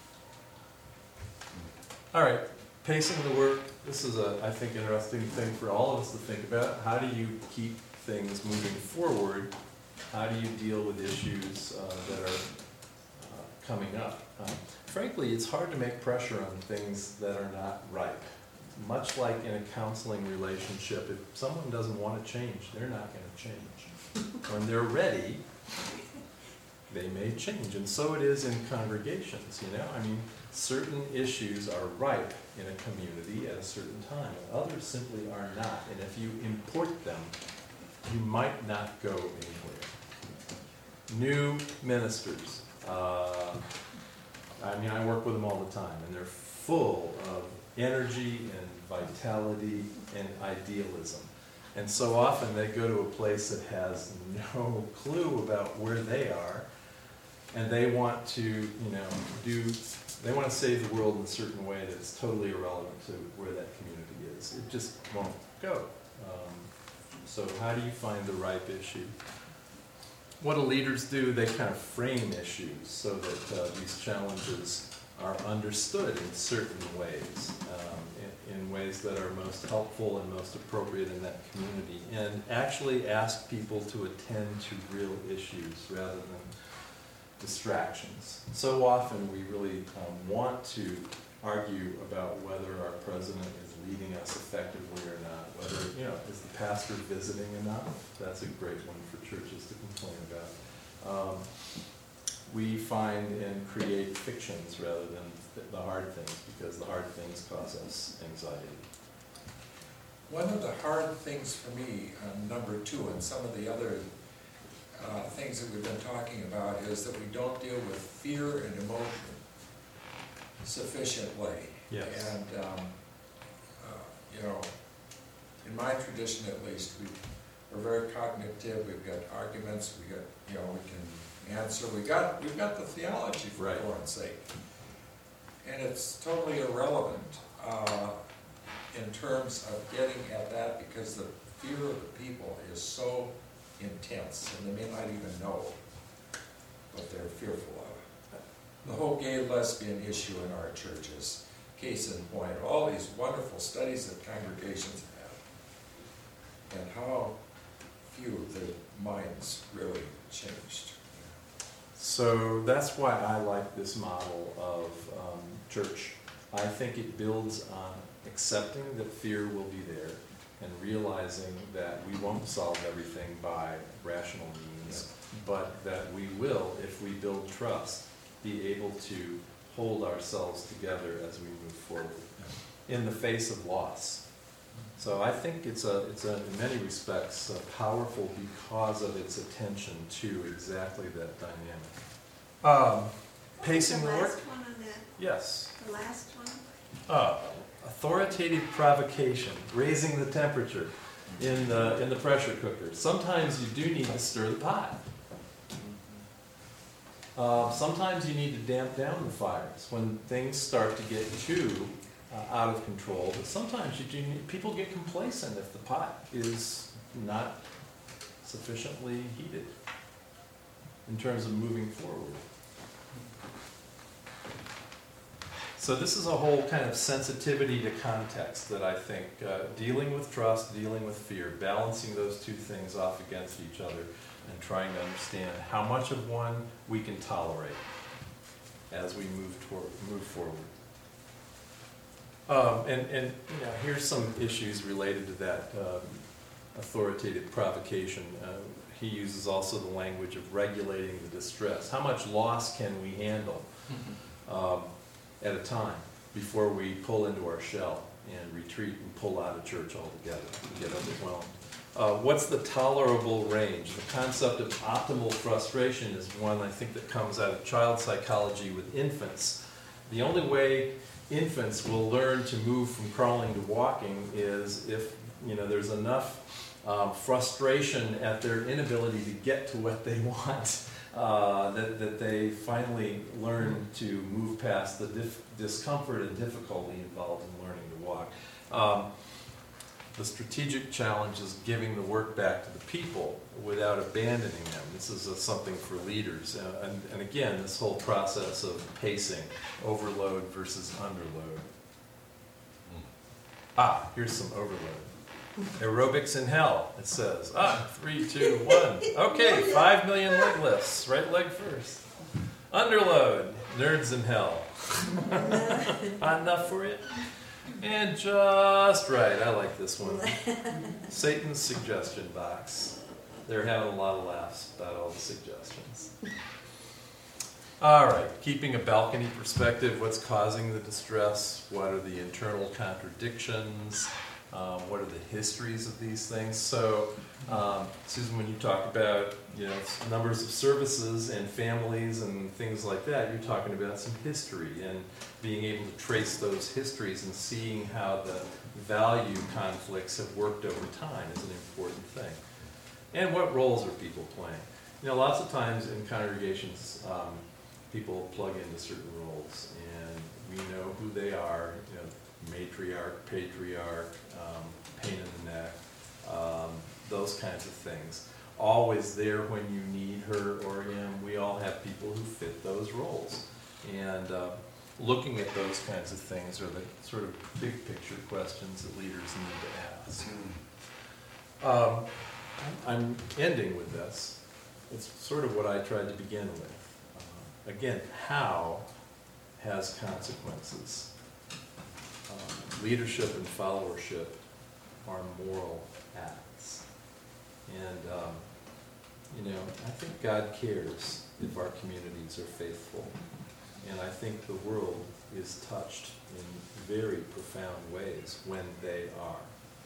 A: All right, pacing the work. This is a, I think, interesting thing for all of us to think about. How do you keep things moving forward? How do you deal with issues that are coming up? Frankly, it's hard to make pressure on things that are not ripe. Much like in a counseling relationship, if someone doesn't want to change, they're not going to change. When they're ready, they may change. And so it is in congregations, you know? I mean, certain issues are ripe in a community at a certain time, and others simply are not. And if you import them, you might not go anywhere. New ministers, I mean, I work with them all the time, and they're full of energy and vitality and idealism. And so often they go to a place that has no clue about where they are, and they want to, you know, they want to save the world in a certain way that's totally irrelevant to where that community is. It just won't go. So how do you find the ripe issue? What do leaders do? They kind of frame issues so that these challenges are understood in certain ways, in ways that are most helpful and most appropriate in that community, and actually ask people to attend to real issues rather than distractions. So often we really want to argue about whether our president is leading us effectively or not, whether, you know, is the pastor visiting enough? That's a great one for churches to complain about. We find and create fictions rather than the hard things, because the hard things cause us anxiety.
E: One of the hard things for me, number 2, and some of the other things that we've been talking about, is that we don't deal with fear and emotion sufficiently.
A: Yes.
E: And, you know, in my tradition at least, we're very cognitive, we've got arguments, we got, you know, we can answer, we've got the theology, for
A: Right.
E: God's sake. And it's totally irrelevant in terms of getting at that, because the fear of the people is so intense, and they may not even know what they're fearful of. The whole gay lesbian issue in our churches, case in point, all these wonderful studies that congregations have, and how few of their minds really changed.
A: So that's why I like this model of church. I think it builds on accepting that fear will be there and realizing that we won't solve everything by rational means, but that we will, if we build trust, be able to hold ourselves together as we move forward in the face of loss. So I think it's in many respects powerful because of its attention to exactly that dynamic. Pacing the work?
F: The last one on that,
A: Yes.
F: the last one?
A: Authoritative provocation, raising the temperature in the pressure cooker. Sometimes you do need to stir the pot. Sometimes you need to damp down the fires when things start to get too out of control. But sometimes you do need, people get complacent if the pot is not sufficiently heated in terms of moving forward. So this is a whole kind of sensitivity to context that I think, dealing with trust, dealing with fear, balancing those two things off against each other and trying to understand how much of one we can tolerate as we move forward. And you know, here's some issues related to that authoritative provocation. He uses also the language of regulating the distress. How much loss can we handle at a time before we pull into our shell? and retreat and pull out of church altogether, and get overwhelmed. What's the tolerable range? The concept of optimal frustration is one I think that comes out of child psychology with infants. The only way infants will learn to move from crawling to walking is if there's enough frustration at their inability to get to what they want, that they finally learn to move past the discomfort and difficulty involved in learning to walk. The strategic challenge is giving the work back to the people without abandoning them. This is something for leaders. And again, this whole process of pacing, overload versus underload. Here's some overload. Aerobics in hell, it says. 3, 2, 1. Okay, 5 million leg lifts. Right leg first. Underload, nerds in hell. Hot enough for you? And just right, I like this one. Satan's suggestion box. They're having a lot of laughs about all the suggestions. All right, keeping a balcony perspective, what's causing the distress? What are the internal contradictions? What are the histories of these things? So, Susan, when you talk about numbers of services and families and things like that, you're talking about some history and being able to trace those histories and seeing how the value conflicts have worked over time is an important thing. And what roles are people playing? Lots of times in congregations, people plug into certain roles, and we know who they are. Matriarch, patriarch, pain in the neck, those kinds of things. Always there when you need her or him. We all have people who fit those roles. And looking at those kinds of things are the sort of big picture questions that leaders need to ask. I'm ending with this. It's sort of what I tried to begin with. Again, how has consequences. Leadership and followership are moral acts. And, I think God cares if our communities are faithful. And I think the world is touched in very profound ways when they are.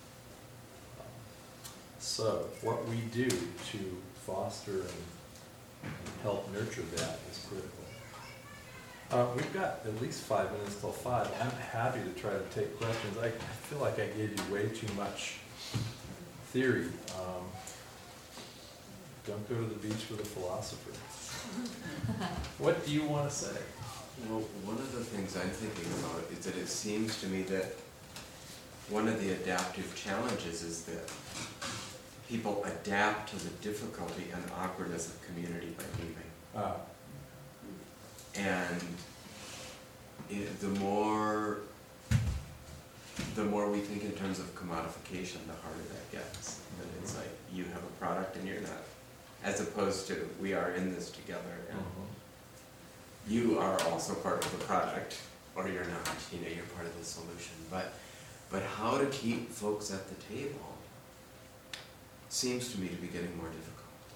A: So what we do to foster and help nurture that is critical. We've got at least 5 minutes till 5. I'm happy to try to take questions. I feel like I gave you way too much theory. Don't go to the beach with a philosopher. What do you want to say?
I: Well, one of the things I'm thinking about is that it seems to me that one of the adaptive challenges is that people adapt to the difficulty and awkwardness of community by leaving. And the more we think in terms of commodification, the harder that gets. And it's like you have a product and you're not, as opposed to we are in this together. And you are also part of the product, or you're not. You're part of the solution. But how to keep folks at the table seems to me to be getting more difficult.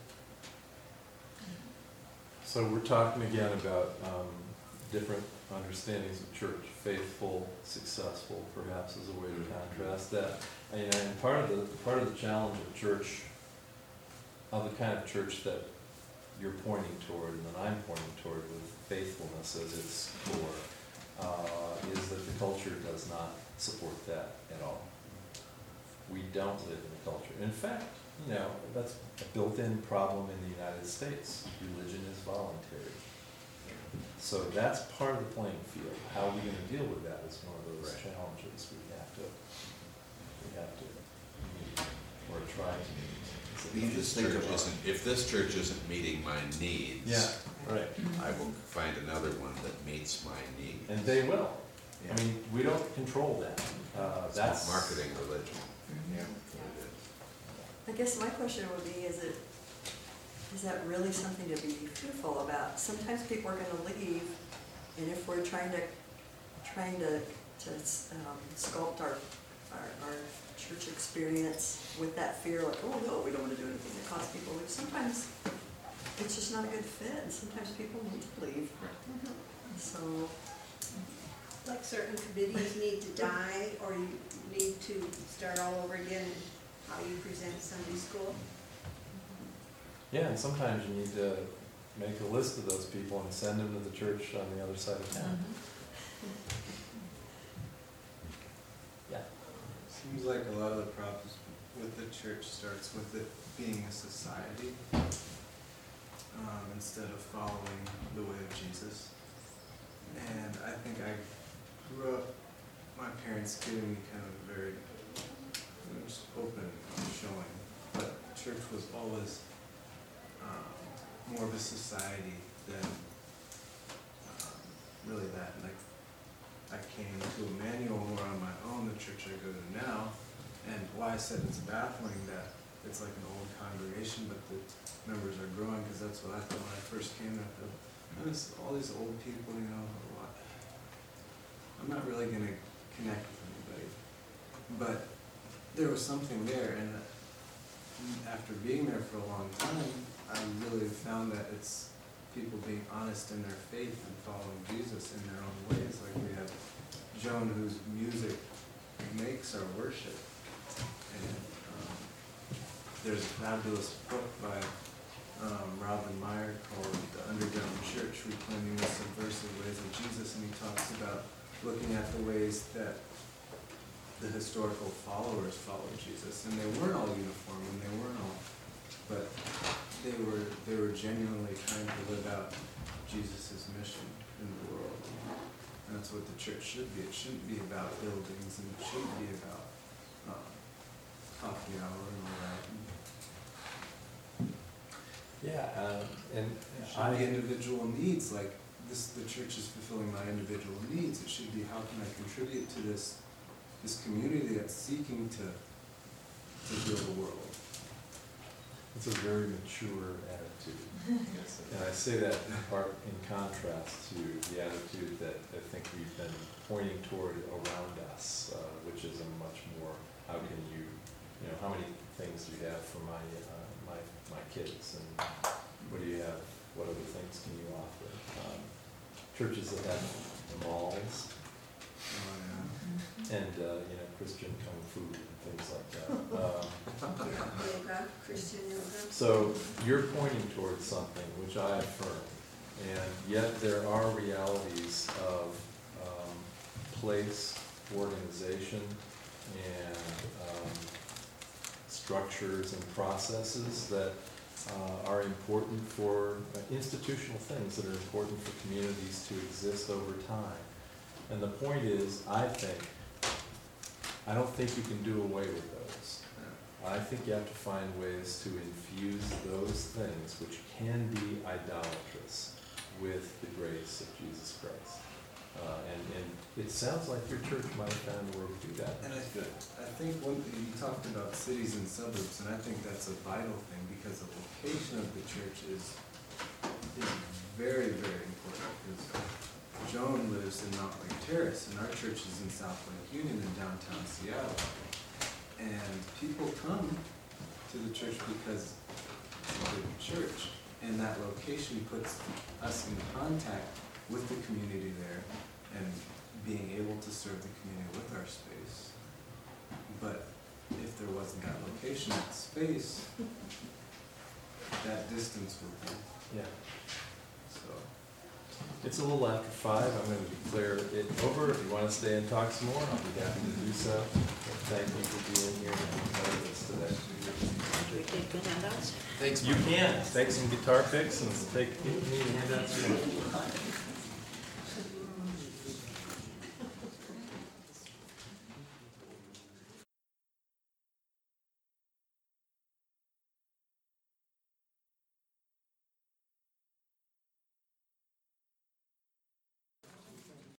A: So we're talking again about different understandings of church. Faithful, successful, perhaps is a way to contrast that. And part of the challenge of church, of the kind of church that you're pointing toward and that I'm pointing toward with faithfulness as its core, is that the culture does not support that at all. We don't live in a culture. In fact, that's a built-in problem in the United States. Religion is voluntary. So that's part of the playing field. How are we going to deal with that is one of those challenges we have to meet, or try to meet.
J: If this church isn't meeting my needs, I will find another one that meets my needs.
A: And they will. I mean, we don't control that. That's
J: marketing religion.
A: Yeah.
M: I guess my question would be, is that really something to be fearful about? Sometimes people are gonna leave, and if we're trying to sculpt our church experience with that fear, like, oh no, we don't wanna do anything that causes people to leave. Sometimes it's just not a good fit, and sometimes people need to leave. So
F: like certain committees need to die, or you need to start all over again in how you present Sunday school?
A: Yeah, and sometimes you need to make a list of those people and send them to the church on the other side of town. Yeah.
C: Seems like a lot of the problems with the church starts with it being a society, instead of following the way of Jesus. And I think I grew up, my parents giving me kind of a very, just open showing, but church was always more of a society than really that. Like, I came to Emmanuel more on my own, the church I go to now, and why I said it's baffling that it's like an old congregation, but the members are growing, because that's what I thought when I first came there. I thought, "There's all these old people, you know, what? I'm not really going to connect with anybody." But there was something there, and after being there for a long time, I really found that it's people being honest in their faith and following Jesus in their own ways. Like we have Joan, whose music makes our worship. And there's a fabulous book by Robin Meyer called The Underground Church, Reclaiming the Subversive Ways of Jesus, and he talks about looking at the ways that the historical followers followed Jesus, and they weren't all uniform, and they weren't all, but they were genuinely trying to live out Jesus' mission in the world. And that's what the church should be. It shouldn't be about buildings, and it shouldn't be about coffee hour and all that.
A: Yeah, and
C: It should be individual needs, like the church is fulfilling my individual needs. It should be, how can I contribute to this community that's seeking to heal the world.
A: it's a very mature attitude. And I say that in part in contrast to the attitude that I think we've been pointing toward around us, which is a much more, how can you know, how many things do you have for my kids, and what do you have, what other things can you offer? Churches that have malls, and, Christian kung fu and things like that.
F: Yoga, Christian yoga.
A: So you're pointing towards something which I affirm, and yet there are realities of place, organization, and structures and processes that are important for institutional things that are important for communities to exist over time. And the point is, I don't think you can do away with those. I think you have to find ways to infuse those things, which can be idolatrous, with the grace of Jesus Christ. And it sounds like your church might have found a way to do that.
C: And I think one thing, you talked about cities and suburbs, and I think that's a vital thing, because the location of the church is very, very important. Because Joan lives in Mount Lake Terrace, and our church is in South Lake Union in downtown Seattle. And people come to the church because it's a good church, and that location puts us in contact with the community there, and being able to serve the community with our space. But if there wasn't that location, that space, that distance would be.
A: Yeah.
C: So.
A: It's a little after 5. I'm going to declare it over. If you want to stay and talk some more, I'll be happy to do so. Thank you for being here and joining us today.
F: Do we take the handouts?
A: You can take some guitar picks and take any handouts you want.